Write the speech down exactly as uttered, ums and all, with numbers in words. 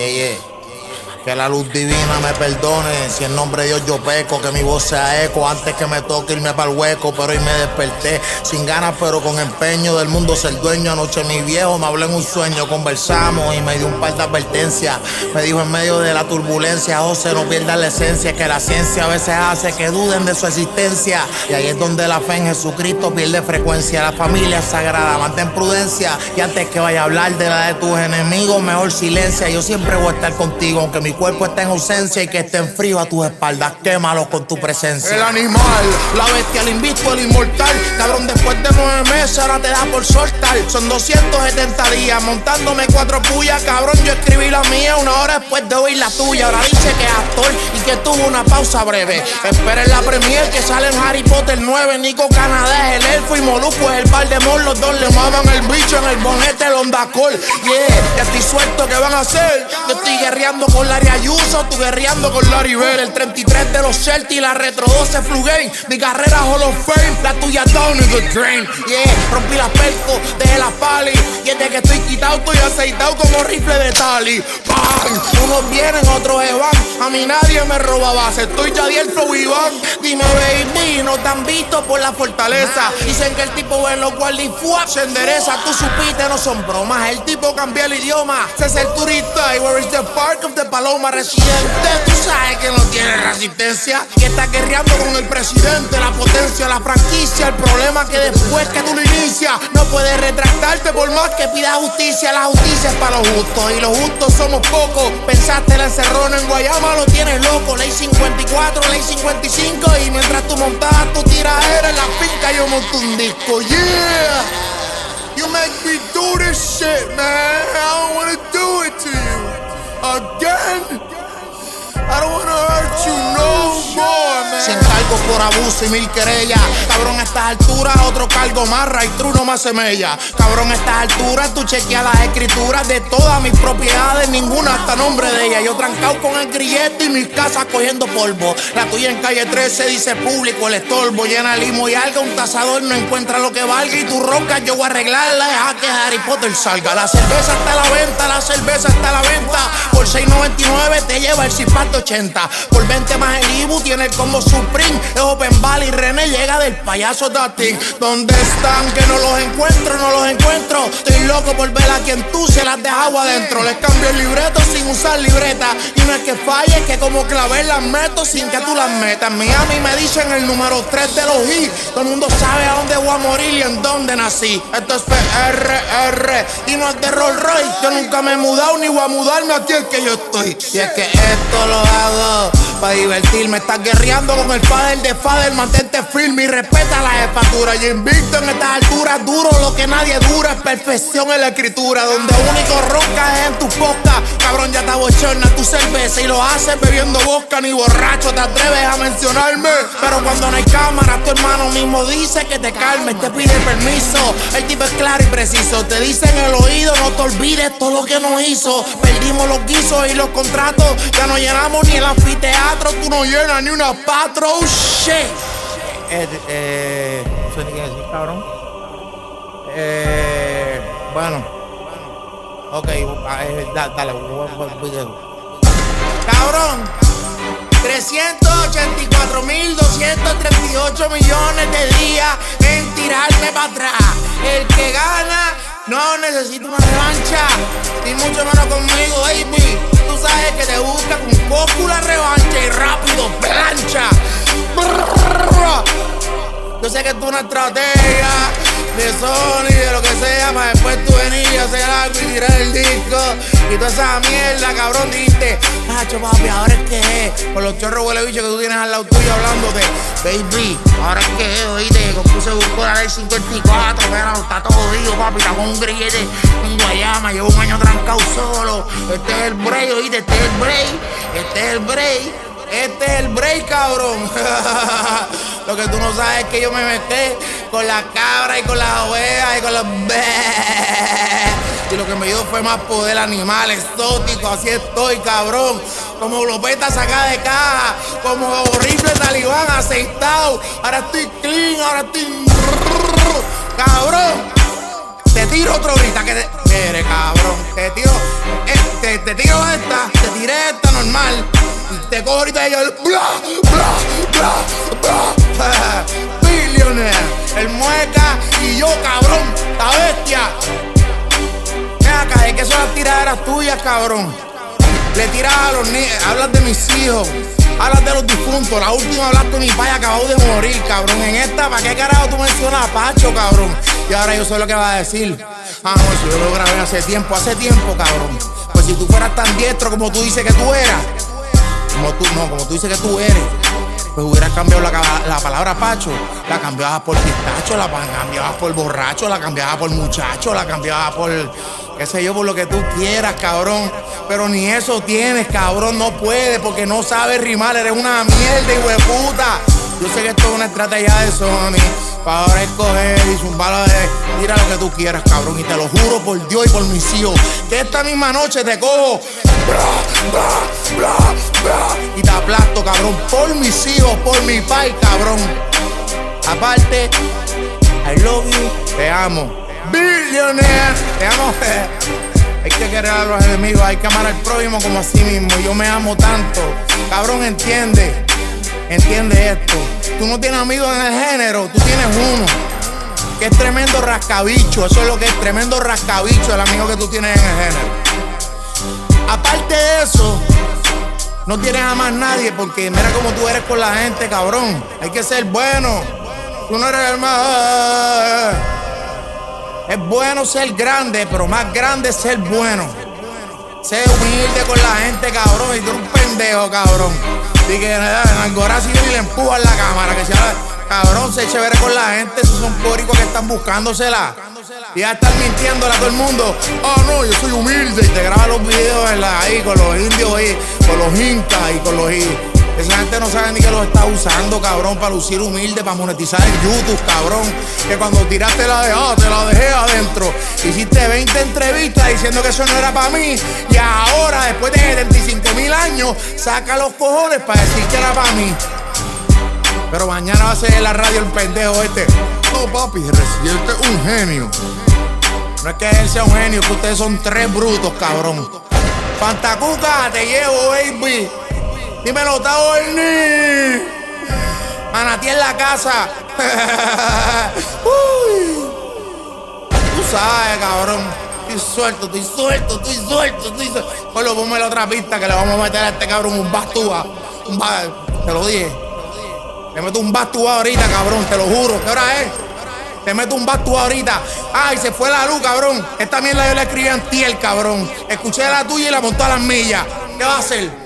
Yeah, yeah. Que la luz divina me perdone, si en nombre de Dios yo peco, que mi voz sea eco antes que me toque irme para el hueco, pero hoy me desperté sin ganas pero con empeño del mundo ser dueño. Anoche mi viejo me habló en un sueño, conversamos y me dio un par de advertencias. Me dijo en medio de la turbulencia: José, no pierdas la esencia, que la ciencia a veces hace que duden de su existencia. Y ahí es donde la fe en Jesucristo pierde frecuencia. La familia es sagrada, mantén prudencia, y antes que vaya a hablar de la de tus enemigos, mejor silencia. Yo siempre voy a estar contigo, aunque mi cuerpo está en ausencia y que esté en frío a tus espaldas, quémalos con tu presencia. El animal, la bestia, el invicto, el inmortal. Cabrón, después de nueve meses ahora te da por soltar. Son doscientos setenta días montándome cuatro pullas. Cabrón, yo escribí la mía una hora después de oír la tuya. Ahora dice que es actor y que tuvo una pausa breve. Esperen la premier que sale en Harry Potter nueve. Nico Canadá es el elfo y Molusco es el Voldemort. Los dos le maman el bicho en el bonete, el Honda Accord. Yeah, ya estoy suelto, ¿qué van a hacer? Yo estoy guerreando con Larry Ayuso, tú guerreando con Larry Bell. El treinta y tres de los Celtics, la retro doce Flu Game. Mi carrera Hall of Fame, la tuya down in the drain. Yeah, rompí la pelco, dejé la pali. Y desde que estoy quitado, estoy aceitado como rifle de Tali. ¡Bam! Unos vienen, otros se van. A mí nadie me roba base, estoy ya el flow Iván. Dime baby, no te han visto por la fortaleza. Dicen que el tipo en los guardias se endereza. Tú supiste, no son bromas. El tipo cambia el idioma, se hace el turista. Y where is the park of the Paloma residente? Tú sabes que no tiene resistencia, que está guerreando con el presidente. La potencia, la franquicia. El problema que después que tú lo inicias, no puedes retractarte por más que pidas justicia. La justicia es para los justos y los justos somos pocos. Pensaste la encerrona en Guayama, lo tienes loco. Ley cincuenta y cuatro, ley cincuenta y cinco. Y mientras tú montabas tu tiradera en la finca, yo monto un disco. Yeah, you make me do this shit, man. I don't wanna do it to you again. I don't wanna hurt you no more, man. Cien cargos por abuso y mil querellas. Cabrón, a estas alturas otro cargo más, right true no más semella. Cabrón, a estas alturas tú chequeas las escrituras de todas mis propiedades, ninguna hasta nombre de ella. Yo trancado con el grillete y mis casas cogiendo polvo. La tuya en calle trece dice público el estorbo. Llena limo y alga, un tasador no encuentra lo que valga. Y tu ronca yo voy a arreglarla, deja que Harry Potter salga. La cerveza está a la venta, la cerveza está a la venta. Por seis noventa y nueve te lleva el cipato ochenta. Por veinte más el Ibu tiene el combo Supreme. Es Open Valley, René llega del payaso Datin. ¿Dónde están? Que no los encuentro, no los encuentro. Estoy loco por ver a quien tú se las dejas adentro. Les cambio el libreto sin usar libreta. Y no es que falle, es que como clavé las meto sin que tú las metas. En Miami me dicen el número tres de los hits. Todo el mundo sabe a dónde voy a morir y en dónde nací. Esto es P R R y no es de Rolls Royce. Yo nunca me he mudado ni voy a mudarme aquí es que yo estoy. Y es que esto lo hago para divertirme. Estás guerreando con el padre de Fader. Mantente firme y respeta la jefatura. Yo invicto en estas alturas. Duro lo que nadie dura. Es perfección en la escritura. Donde único ronca es en tu podcast. Cabrón, ya te abochorna tu cerveza y lo haces bebiendo vodka. Ni borracho te atreves a mencionarme. Pero cuando no hay cámara, tu hermano mismo dice que te calmes. Te pide permiso. El tipo es claro y preciso. Te dice en el oído, no te olvides todo lo que nos hizo. Perdimos los guisos y los contratos. Ya no llenamos ni el anfiteatro. Tú no llenas ni una patro. Oh, shit. Eh, eh, no sé ni qué decir, cabrón. Eh, bueno. Ok, eh, da, dale, voy a video. Cabrón, trescientos ochenta y cuatro mil doscientos treinta y ocho millones de días en tirarme para atrás. El que gana no necesita una revancha, ni mucho menos conmigo, baby. Tú sabes que te busca con poco la revancha y rápido plancha. Yo sé que es una estrategia de Sony, de lo que sea, para después tú venir y hacer algo y tirar el disco. Y toda esa mierda, cabrón, dijiste, macho, papi, ahora es que es. Por los chorros huele bicho que tú tienes al lado tuyo hablando de baby, ahora es que es, oíste, que puse buscó la ley cincuenta y cuatro, pero está todo jodido, papi, está con un grillete en Guayama, llevo un año trancado solo. Este es el break, oíste, este es el break, este es el break. Este es el break, cabrón. Lo que tú no sabes es que yo me metí con la cabra y con las ovejas y con los be. Y lo que me dio fue más poder animal, exótico. Así estoy, cabrón. Como glopeta sacada de caja. Como horrible talibán aceitado. Ahora estoy clean, ahora estoy... Cabrón. Te tiro otro ahorita que te... quieres, cabrón. Te tiro, este, te tiro esta, te tiré esta normal. Y te cojo ahorita y yo, bla, bla, bla, bla. Billionaire, el mueca y yo, cabrón, la bestia. Ven acá, es que son las tiraderas tuyas, cabrón. Le tiras a los niños, hablas de mis hijos, hablas de los difuntos. La última hablaste de mi pai, acabó de morir, cabrón. En esta, ¿para qué carajo tú mencionas a Pacho, cabrón? Y ahora yo sé lo que vas a decir. Ah, no, eso yo lo grabé hace tiempo, hace tiempo, cabrón. Pues si tú fueras tan diestro como tú dices que tú eras, como tú, no, como tú dices que tú eres, pues hubieras cambiado la, la palabra Pacho, la cambiabas por pistacho, la cambiabas por borracho, la cambiabas por muchacho, la cambiabas por, qué sé yo, por lo que tú quieras, cabrón. Pero ni eso tienes, cabrón, no puedes porque no sabes rimar, eres una mierda, hijo de puta. Yo sé que esto es una estrategia de Sony para ahora escoger y zumbarlo de tira lo que tú quieras, cabrón. Y te lo juro por Dios y por mis hijos que esta misma noche te cojo bla, bla, bla, bla, y te aplasto, cabrón, por mis hijos, por mi pai, cabrón. Aparte, I love you, te amo. Billionaire, te amo. Hay que querer a los enemigos, hay que amar al prójimo como a sí mismo. Yo me amo tanto, cabrón, entiende. Entiende esto. Tú no tienes amigos en el género, tú tienes uno que es tremendo rascabicho. Eso es lo que es tremendo rascabicho, el amigo que tú tienes en el género. Aparte de eso, no tienes a más nadie porque mira cómo tú eres con la gente, cabrón. Hay que ser bueno. Tú no eres el más. Es bueno ser grande, pero más grande es ser bueno. Sé humilde con la gente, cabrón. Y tú eres un pendejo, cabrón. Y que en Algoraz y le empujan la cámara. Que sea, cabrón, sé chévere con la gente. Esos son póricos que están buscándosela. Y ya están mintiéndole a todo el mundo. Ah, oh, no, yo soy humilde. Y te grabas los videos en la, ahí con los indios ahí, con los incas y con los. Y esa gente no sabe ni que los está usando, cabrón, para lucir humilde, para monetizar en YouTube, cabrón. Que cuando tiraste la de, ah, te la dejé adentro. Hiciste veinte entrevistas diciendo que eso no era para mí. Y ahora, después de setenta y cinco mil años, saca los cojones para decir que era para mí. Pero mañana va a ser en la radio el pendejo este. No, papi, Residente es un genio. No es que él sea un genio, es que ustedes son tres brutos, cabrón. Pantacuca, te llevo, baby. Dímelo, Tao Ernie. Manatí en la casa. Uy. Tú sabes, cabrón. Estoy suelto, estoy suelto, estoy suelto, estoy suelto. Ponlo, ponme la otra pista que le vamos a meter a este cabrón un bastúa. Un ba... Te lo dije. Te meto un bastúa ahorita, cabrón, te lo juro. ¿Qué hora es? Te meto un bastúa ahorita. Ay, se fue la luz, cabrón. Esta mierda yo la escribí antier, cabrón. Escuché la tuya y la monté a las millas. ¿Qué va a hacer?